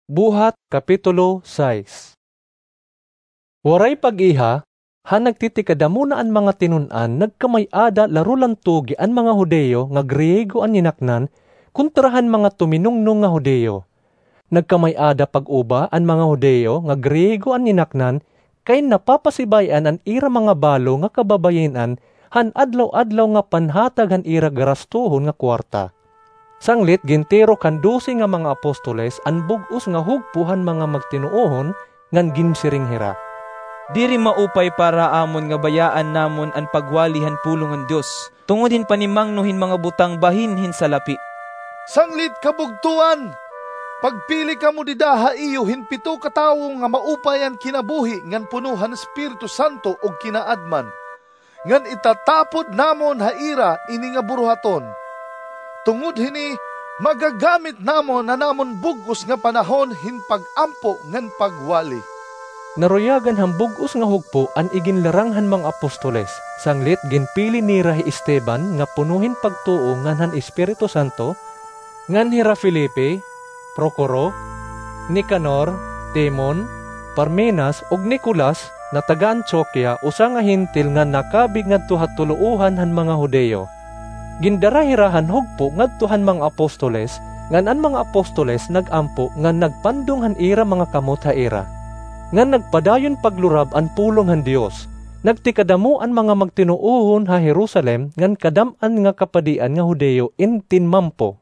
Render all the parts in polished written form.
Buhat Kapitulo 6. Waray pag-iha, nagtitikada muna ang mga tinunan, nagkamay-ada larulan tugi ang mga Hudeyo nga Griego ang ninaknan, kontrahan mga tuminungnong nga Hudeyo. Nagkamay-ada pag-uba ang mga Hudeyo nga Griego ang ninaknan, kay napapasibayan ang ira mga balo nga kababayenan, han adlaw-adlaw nga panhatag han ira garastuhon nga kwarta. Sanglit gintero kan 12 nga mga apostoles an bug-os nga hugpuhan mga magtinuohon ngan ginsiring hira. Diri maupay para amon nga bayaan namon an pagwalihan pulong ng Dios. Tungodin panimangnuhin mga butang bahinhin sa lapi. Sanglit kabugtuan! Pagpili ka mo didaha iyo hinpito katawo nga maupay ang kinabuhi ngan punuhan Espiritu Santo og kinaadman. Ngan itatapod namon haira ini nga buruhaton. Tungod hini, magagamit namon na namon bugos nga panahon hinpag-ampo ngan pagwali. Naroyagan han bugos nga hugpo an iginlaranghan mga apostoles. Sanglit ginpili ni Rahi Esteban nga punuhin pagtuo ngan han Espiritu Santo, ngan hira Felipe, Procoro, Nicanor, Timon, Parmenas ug Nicolas na taga Antioquia usa nga hintil nga nakabig ngadto hatuluohan han mga Hudeyo. Gindarahirahan hugpo ngadtuhan mga apostoles, ngan an mga apostoles nagampo ngan nagpandong han ira mga kamot haira. Ngan nagpadayon paglurab an pulong han Dios. Nagtikadamo an mga magtinuohon ha Jerusalem ngan kadam-an nga kapadian nga Hudeyo intinmampo.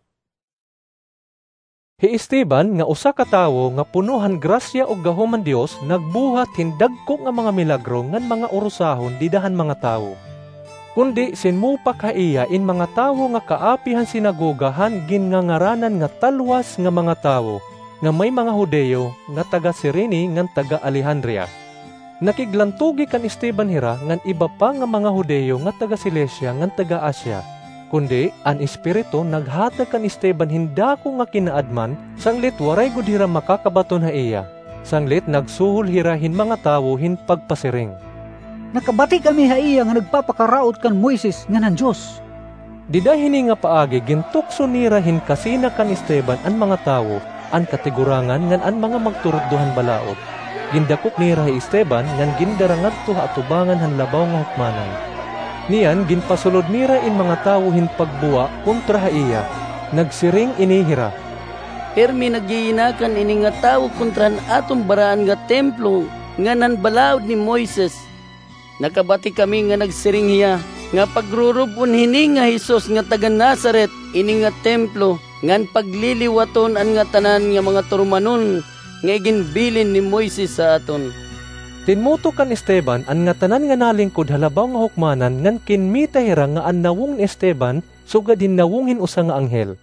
Hi Esteban nga usa ka tawo nga punohan grasya ug gahom man Dios nagbuhat hindagko nga mga milagro ngan mga urusahon didahan mga tawo. Kundi sinmupak haiya in mga tawo nga kaapihan sinagogahan ginngangaranan nga talwas nga mga tawo nga may mga Hudeyo nga taga Cirene ngan taga Alejandria. Nakiglantugi kan Esteban hira ngan iba pa nga mga Hudeyo nga taga Cilicia ngan taga Asia. Kundi an Espiritu naghatag kan Esteban hindako nga kinaadman, sanglit waray gud hira makakabaton haiya. Sanglit nagsuhol hirahin mga tawo hin pagpasiring. Nakabati kami haiya nga nagpapakaraot kan Moises nga ng Diyos. Didahini nga paagi gintukso nirahin kasina kan Esteban an mga tawo, an katigurangan ngan an mga magturduhan balaod. Gindakop nira hi Esteban ngan gindarangadto atubangan han labaw nga hukmanan. Niyan ginpasulod nira in mga tawo hin pagbuwa kontra haiya. Nagsiring inihira. Permi nagyinakan ini nga tawo kontra atong baraan nga templo nga nan balaod ni Moises. Nakabati kami nga nagsiring hiya, nga pagrurubon hini nga Hesus nga taga Nazaret, ini nga templo, ngan pagliliwaton an nga tanan nga mga turumanon, nga iginbilin ni Moises sa aton. Tinmuto kan Esteban an nga tanan nga nalingkod halabaw nga hukmanan ngan kinmita hira nga an nawong ni Esteban sugad hinnawunghin usa nga anghel.